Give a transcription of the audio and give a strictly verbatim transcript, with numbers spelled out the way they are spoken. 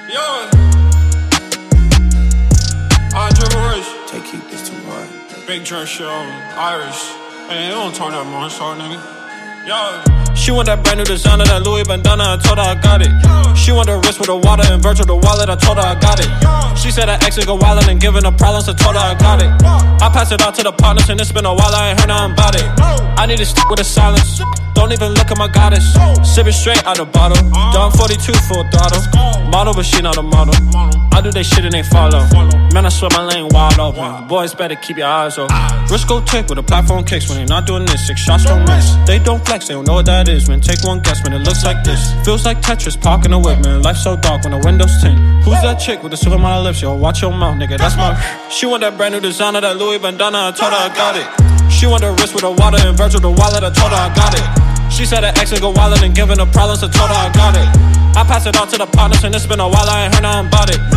Yeah. I dribble rich. Take keep this too hard. Big dress show, Irish. Hey, they don't talk that much, short nigga. Yeah. She want that brand new designer, that Louis bandana, I told her I got it. She want the wrist with the water and Virgil the wallet, I told her I got it. She said her ex would go wildin' and giving her problems, I told her I got it. I passed it out to the partners and it's been a while, I ain't heard nothing about it. I need to stick with the silence, don't even look at my goddess. Sippin' straight out the bottle, Dom forty-two full throttle. Model but she not a model, I do they shit and they follow. Man, I swear my lane wide open, boys better keep your eyes open. Wrist go tick with the platform kicks, when they not doing this, six shots don't miss. They don't flex, they don't know what that is, man, take one guess, man, it looks like this. Feels like Tetris, parking the whip, man, life so dark when the windows tint. Who's that chick with the silver on her lips, yo, watch your mouth, nigga, that's my. She want that brand new designer, that Louis bandana, I told her I got it. She want the wrist with the water and Virgil the wallet, I told her I got it. She said her ex would go wildin' and giving her problems, I told her I got it. I passed it on to the partners and it's been a while, I ain't heard nothing about it.